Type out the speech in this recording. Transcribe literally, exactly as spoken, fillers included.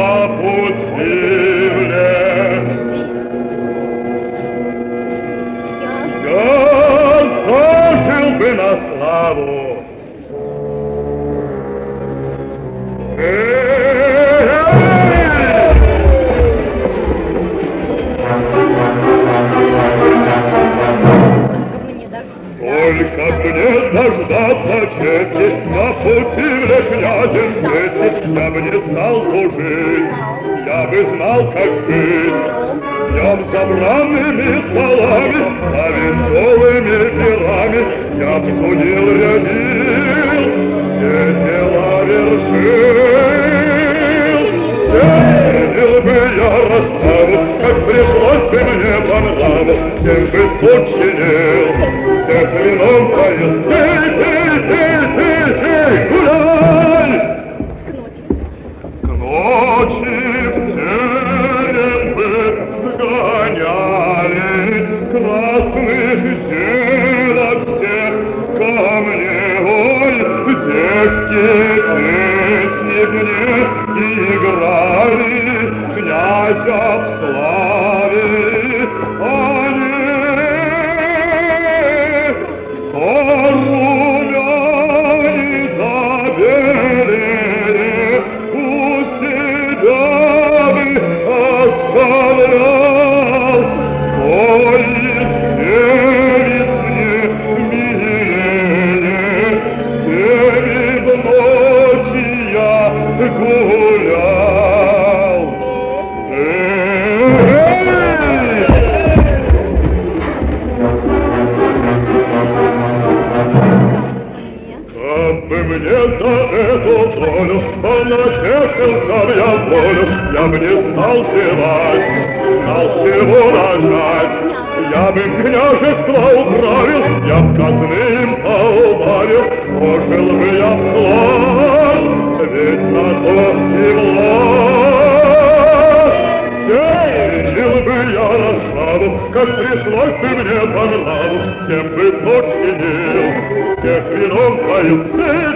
На славу. Только мне дождаться чести, на пути для князем сесть, я бы не знал служить, я бы знал, как жить. Днем собранными столами, за веселыми пирами, я б судил, рядил, все дела вершил. Сеял бы я расправу, как пришлось бы мне по нраву, всем бы суд чинил, всех вином поил. Эй, эй, эй, эй, эй, гуляй! К ночи в терем бы сгоняли красных девок всех ко мне. Ой, девки песни мне играли, князя вславили они. То румяне, да белее у себя бы оставлял. Ой, из девиц мне милее, с теми в ночи я гулял. Эй! Как бы мне за эту долю понатешился б я волю, я бы не стал зевать, знал, с чего начать. Я бы княжество управил, я б казны им поубавил, пожил бы я славь, ведь на то и власть. Сеял бы я расправу, как пришлось бы мне по нраву, всем бы суд чинил, всех вином поил.